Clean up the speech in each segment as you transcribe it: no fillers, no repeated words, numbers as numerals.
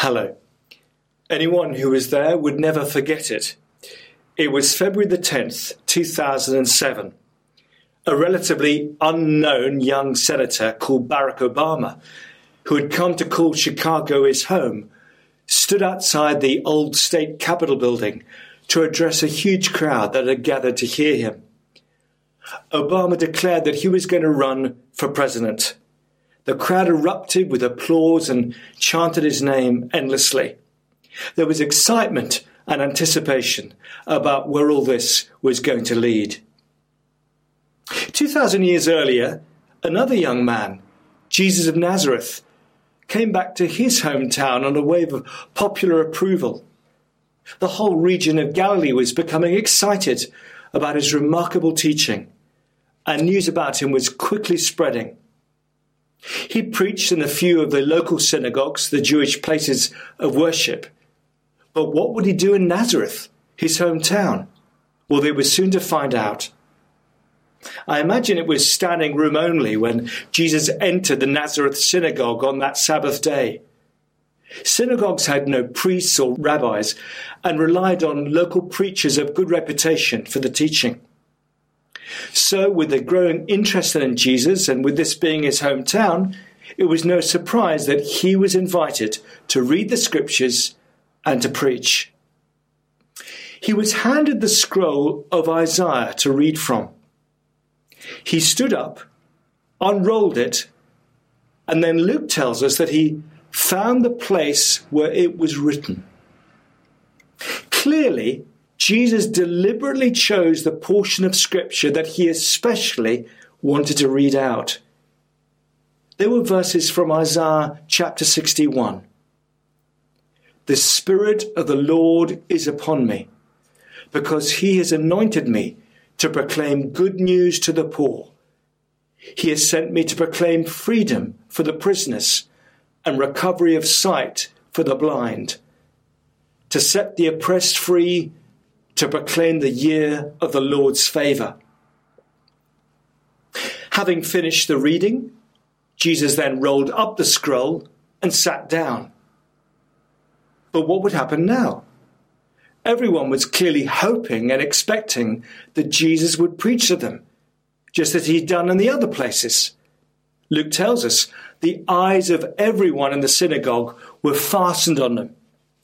Hello. Anyone who was there would never forget it. It was February the 10th, 2007. A relatively unknown young senator called Barack Obama, who had come to call Chicago his home, stood outside the old state capitol building to address a huge crowd that had gathered to hear him. Obama declared that he was going to run for president. The crowd erupted with applause and chanted his name endlessly. There was excitement and anticipation about where all this was going to lead. 2,000 years earlier, another young man, Jesus of Nazareth, came back to his hometown on a wave of popular approval. The whole region of Galilee was becoming excited about his remarkable teaching, and news about him was quickly spreading. He preached in a few of the local synagogues, the Jewish places of worship. But what would he do in Nazareth, his hometown? Well, they were soon to find out. I imagine it was standing room only when Jesus entered the Nazareth synagogue on that Sabbath day. Synagogues had no priests or rabbis and relied on local preachers of good reputation for the teaching. So, with the growing interest in Jesus, and with this being his hometown, it was no surprise that he was invited to read the scriptures and to preach. He was handed the scroll of Isaiah to read from. He stood up, unrolled it, and then Luke tells us that he found the place where it was written. Clearly, Jesus deliberately chose the portion of Scripture that he especially wanted to read out. There were verses from Isaiah chapter 61. The Spirit of the Lord is upon me, because he has anointed me to proclaim good news to the poor. He has sent me to proclaim freedom for the prisoners and recovery of sight for the blind, to set the oppressed free, to proclaim the year of the Lord's favour. Having finished the reading, Jesus then rolled up the scroll and sat down. But what would happen now? Everyone was clearly hoping and expecting that Jesus would preach to them, just as he'd done in the other places. Luke tells us the eyes of everyone in the synagogue were fastened on them.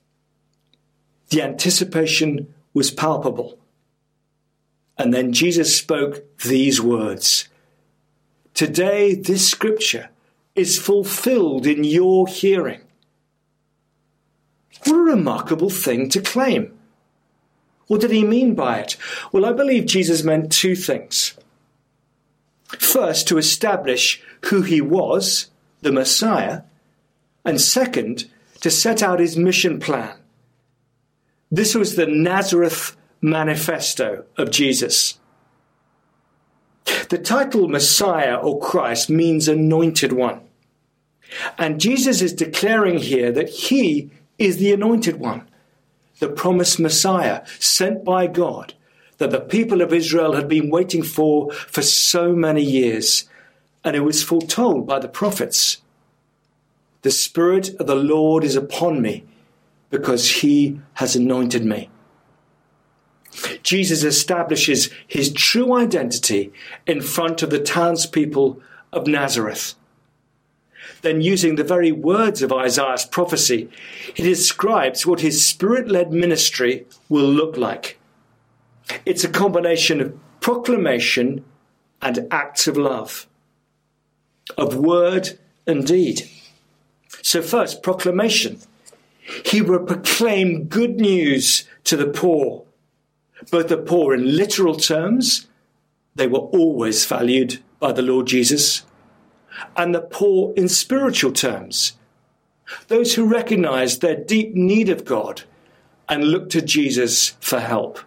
The anticipation was palpable. And then Jesus spoke these words. Today this scripture is fulfilled in your hearing. What a remarkable thing to claim. What did he mean by it? Well, I believe Jesus meant two things. First, to establish who he was, the Messiah, and second, to set out his mission plan. This was the Nazareth Manifesto of Jesus. The title Messiah or Christ means anointed one. And Jesus is declaring here that he is the anointed one, the promised Messiah sent by God that the people of Israel had been waiting for so many years, and it was foretold by the prophets. The Spirit of the Lord is upon me, because he has anointed me. Jesus establishes his true identity in front of the townspeople of Nazareth. Then, using the very words of Isaiah's prophecy, he describes what his Spirit-led ministry will look like. It's a combination of proclamation and acts of love, of word and deed. So first, proclamation. He will proclaim good news to the poor, both the poor in literal terms, they were always valued by the Lord Jesus, and the poor in spiritual terms, those who recognized their deep need of God and looked to Jesus for help.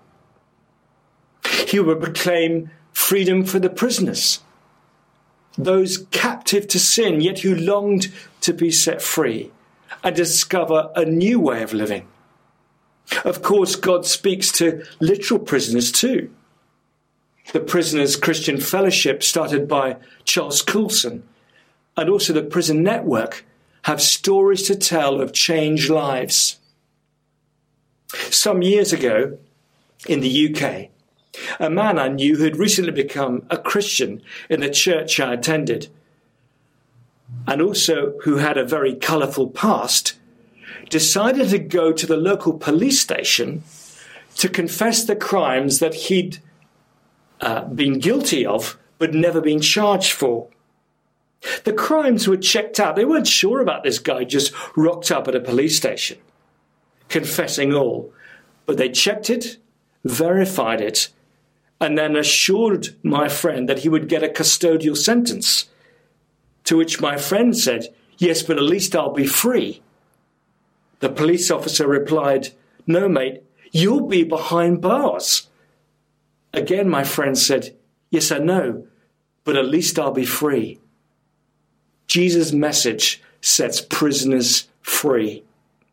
He will proclaim freedom for the prisoners, those captive to sin, yet who longed to be set free and discover a new way of living. Of course, God speaks to literal prisoners too. The Prisoners Christian Fellowship, started by Charles Coulson, and also the Prison Network, have stories to tell of changed lives. Some years ago, in the UK, a man I knew who had recently become a Christian in the church I attended, and also who had a very colourful past, decided to go to the local police station to confess the crimes that he'd been guilty of but never been charged for. The crimes were checked out. They weren't sure about this guy just rocked up at a police station, confessing all. But they checked it, verified it, and then assured my friend that he would get a custodial sentence. To which my friend said, "Yes, but at least I'll be free." The police officer replied, "No, mate, you'll be behind bars." Again, my friend said, "Yes, I know, but at least I'll be free." Jesus' message sets prisoners free.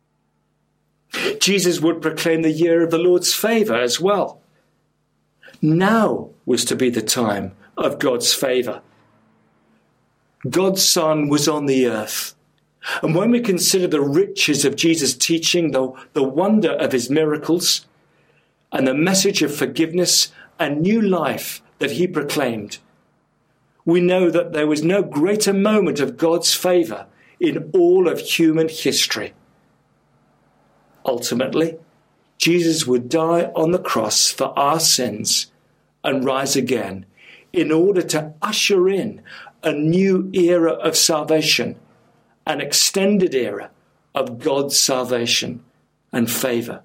Jesus would proclaim the year of the Lord's favour as well. Now was to be the time of God's favour. God's Son was on the earth. And when we consider the riches of Jesus' teaching, the wonder of his miracles, and the message of forgiveness and new life that he proclaimed, we know that there was no greater moment of God's favour in all of human history. Ultimately, Jesus would die on the cross for our sins and rise again in order to usher in a new era of salvation, an extended era of God's salvation and favour.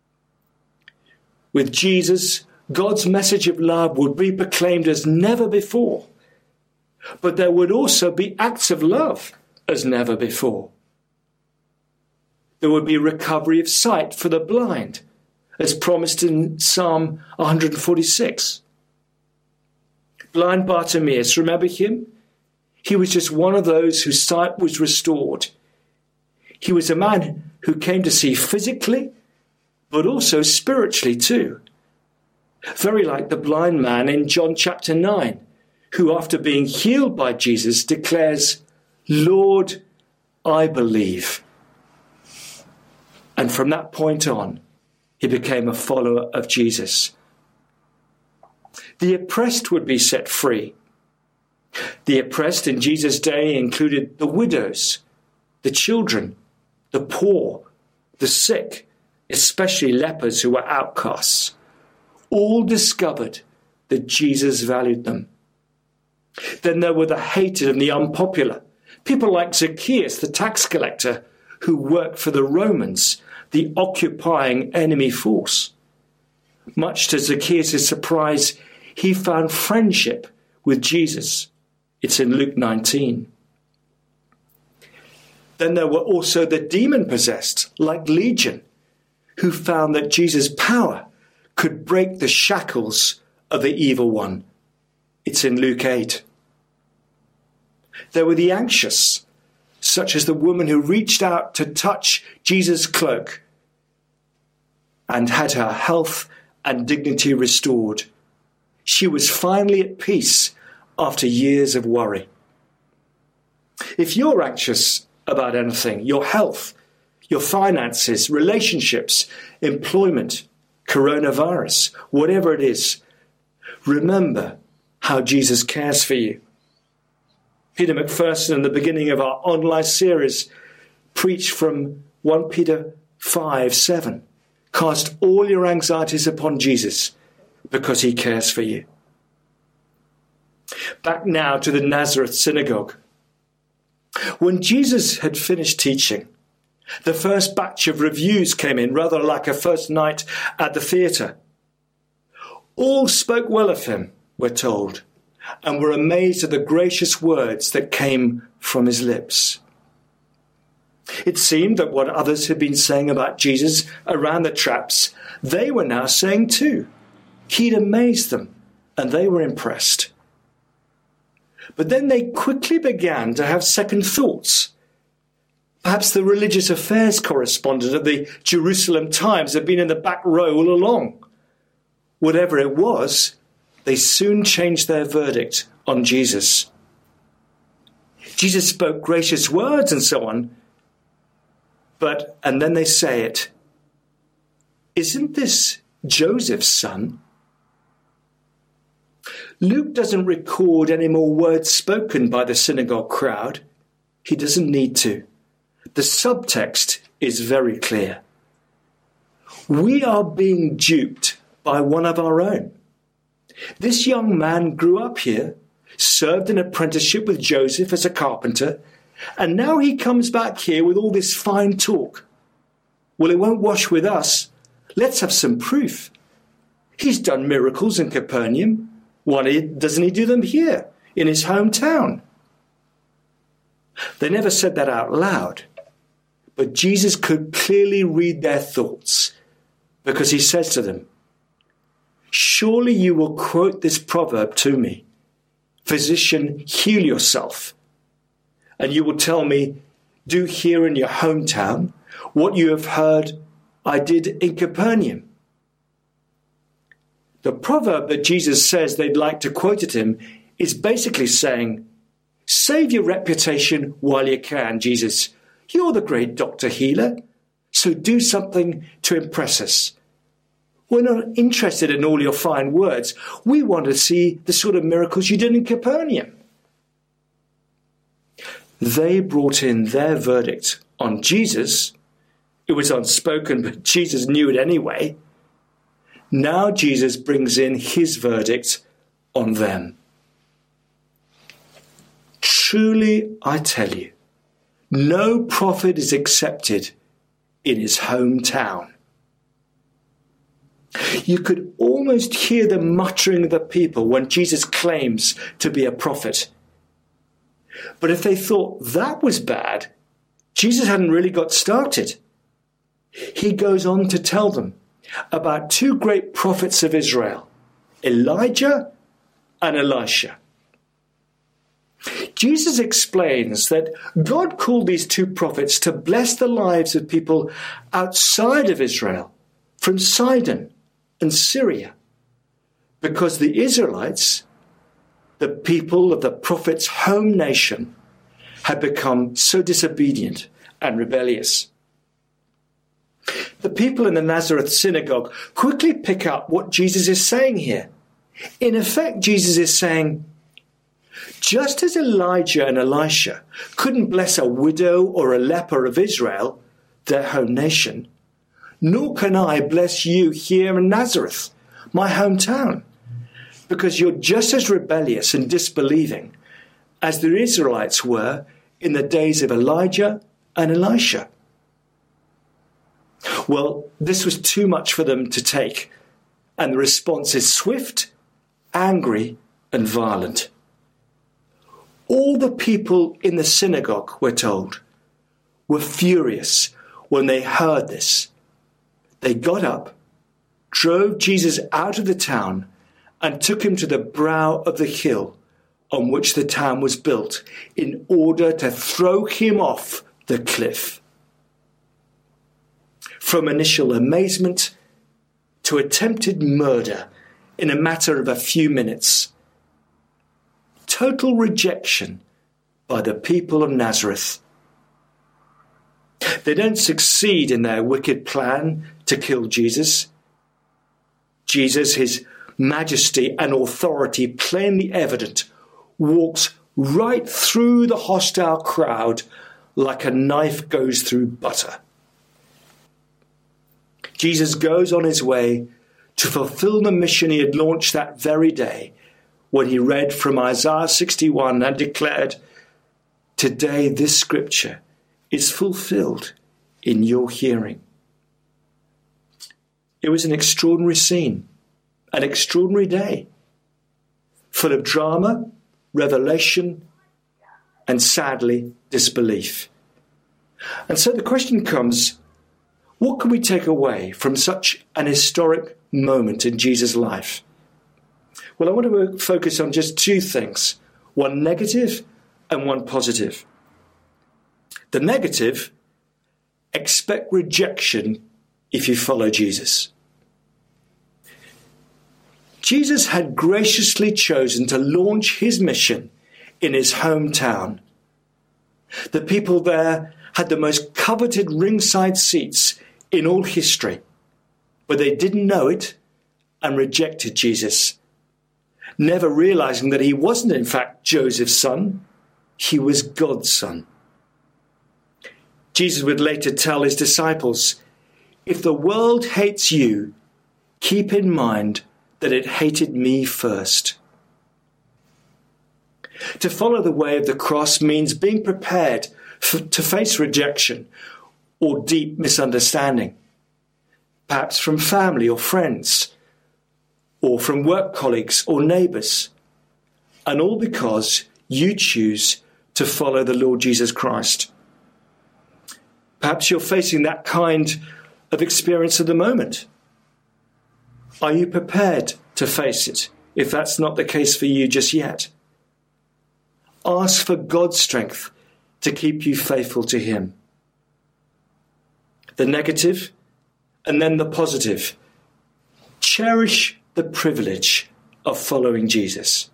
With Jesus, God's message of love would be proclaimed as never before, but there would also be acts of love as never before. There would be recovery of sight for the blind, as promised in Psalm 146. Blind Bartimaeus, remember him? He was just one of those whose sight was restored. He was a man who came to see physically, but also spiritually too. Very like the blind man in John chapter 9, who after being healed by Jesus declares, "Lord, I believe." And from that point on, he became a follower of Jesus. The oppressed would be set free. The oppressed in Jesus' day included the widows, the children, the poor, the sick, especially lepers who were outcasts. All discovered that Jesus valued them. Then there were the hated and the unpopular, people like Zacchaeus, the tax collector, who worked for the Romans, the occupying enemy force. Much to Zacchaeus' surprise, he found friendship with Jesus. It's in Luke 19. Then there were also the demon-possessed, like Legion, who found that Jesus' power could break the shackles of the evil one. It's in Luke 8. There were the anxious, such as the woman who reached out to touch Jesus' cloak and had her health and dignity restored. She was finally at peace after years of worry. If you're anxious about anything, your health, your finances, relationships, employment, coronavirus, whatever it is, remember how Jesus cares for you. Peter McPherson, in the beginning of our online series, preached from 1 Peter 5:7. Cast all your anxieties upon Jesus because he cares for you. Back now to the Nazareth synagogue. When Jesus had finished teaching, the first batch of reviews came in, rather like a first night at the theatre. All spoke well of him, we're told, and were amazed at the gracious words that came from his lips. It seemed that what others had been saying about Jesus around the traps, they were now saying too. He'd amazed them, and they were impressed. But then they quickly began to have second thoughts. Perhaps the religious affairs correspondent of the Jerusalem Times had been in the back row all along. Whatever it was, they soon changed their verdict on Jesus. Jesus spoke gracious words and so on, and then they say it, isn't this Joseph's son? Luke doesn't record any more words spoken by the synagogue crowd. He doesn't need to. The subtext is very clear. We are being duped by one of our own. This young man grew up here, served an apprenticeship with Joseph as a carpenter, and now he comes back here with all this fine talk. Well, it won't wash with us. Let's have some proof. He's done miracles in Capernaum. Why doesn't he do them here, in his hometown? They never said that out loud, but Jesus could clearly read their thoughts, because he says to them, surely you will quote this proverb to me, physician, heal yourself. And you will tell me, do here in your hometown what you have heard I did in Capernaum. The proverb that Jesus says they'd like to quote at him is basically saying, save your reputation while you can, Jesus. You're the great doctor healer, so do something to impress us. We're not interested in all your fine words. We want to see the sort of miracles you did in Capernaum. They brought in their verdict on Jesus. It was unspoken, but Jesus knew it anyway. Now Jesus brings in his verdict on them. Truly, I tell you, no prophet is accepted in his hometown. You could almost hear the muttering of the people when Jesus claims to be a prophet. But if they thought that was bad, Jesus hadn't really got started. He goes on to tell them about two great prophets of Israel, Elijah and Elisha. Jesus explains that God called these two prophets to bless the lives of people outside of Israel, from Sidon and Syria, because the Israelites, the people of the prophet's home nation, had become so disobedient and rebellious. The people in the Nazareth synagogue quickly pick up what Jesus is saying here. In effect, Jesus is saying, just as Elijah and Elisha couldn't bless a widow or a leper of Israel, their home nation, nor can I bless you here in Nazareth, my hometown, because you're just as rebellious and disbelieving as the Israelites were in the days of Elijah and Elisha. Well, this was too much for them to take, and the response is swift, angry, and violent. All the people in the synagogue, we're told, were furious when they heard this. They got up, drove Jesus out of the town, and took him to the brow of the hill on which the town was built in order to throw him off the cliff. From initial amazement to attempted murder in a matter of a few minutes. Total rejection by the people of Nazareth. They don't succeed in their wicked plan to kill Jesus. Jesus, his majesty and authority plainly evident, walks right through the hostile crowd like a knife goes through butter. Jesus goes on his way to fulfill the mission he had launched that very day when he read from Isaiah 61 and declared, today this scripture is fulfilled in your hearing. It was an extraordinary scene, an extraordinary day, full of drama, revelation, and sadly, disbelief. And so the question comes, what can we take away from such an historic moment in Jesus' life? Well, I want to focus on just two things, one negative and one positive. The negative, expect rejection if you follow Jesus. Jesus had graciously chosen to launch his mission in his hometown. The people there had the most coveted ringside seats in all history, but they didn't know it and rejected Jesus, never realizing that he wasn't in fact Joseph's son, he was God's son. Jesus would later tell his disciples, "If the world hates you, keep in mind that it hated me first." To follow the way of the cross means being prepared to face rejection or deep misunderstanding, perhaps from family or friends, or from work colleagues or neighbours, and all because you choose to follow the Lord Jesus Christ. Perhaps you're facing that kind of experience at the moment. Are you prepared to face it, if that's not the case for you just yet? Ask for God's strength to keep you faithful to him. The negative and then the positive. Cherish the privilege of following Jesus.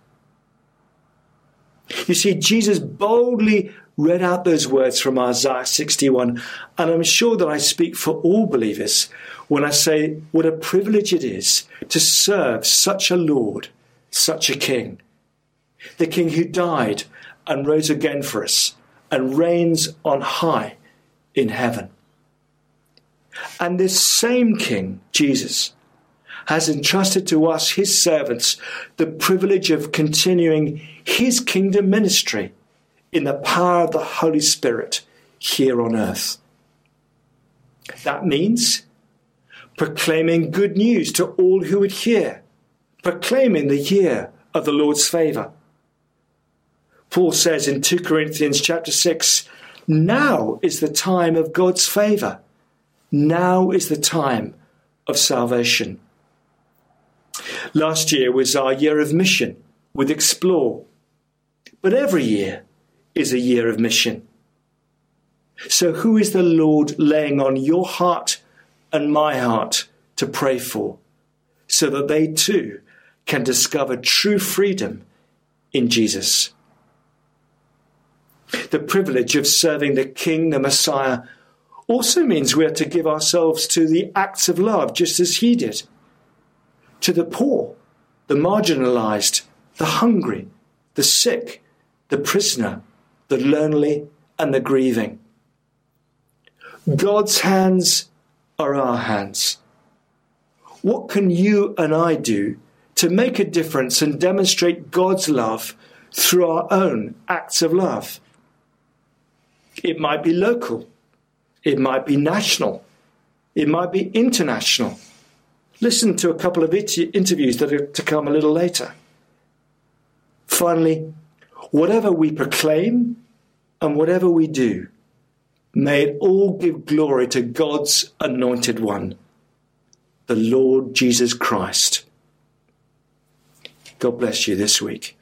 You see, Jesus boldly read out those words from Isaiah 61, and I'm sure that I speak for all believers when I say what a privilege it is to serve such a Lord, such a King. The King who died and rose again for us and reigns on high in heaven. And this same King, Jesus, has entrusted to us, his servants, the privilege of continuing his kingdom ministry in the power of the Holy Spirit here on earth. That means proclaiming good news to all who would hear, proclaiming the year of the Lord's favour. Paul says in 2 Corinthians chapter 6, now is the time of God's favour. Now is the time of salvation. Last year was our year of mission with Explore. But every year is a year of mission. So who is the Lord laying on your heart and my heart to pray for, so that they too can discover true freedom in Jesus? The privilege of serving the King, the Messiah, also means we are to give ourselves to the acts of love, just as he did. To the poor, the marginalised, the hungry, the sick, the prisoner, the lonely, and the grieving. God's hands are our hands. What can you and I do to make a difference and demonstrate God's love through our own acts of love? It might be local. It might be national. It might be international. Listen to a couple of interviews that are to come a little later. Finally, whatever we proclaim and whatever we do, may it all give glory to God's anointed one, the Lord Jesus Christ. God bless you this week.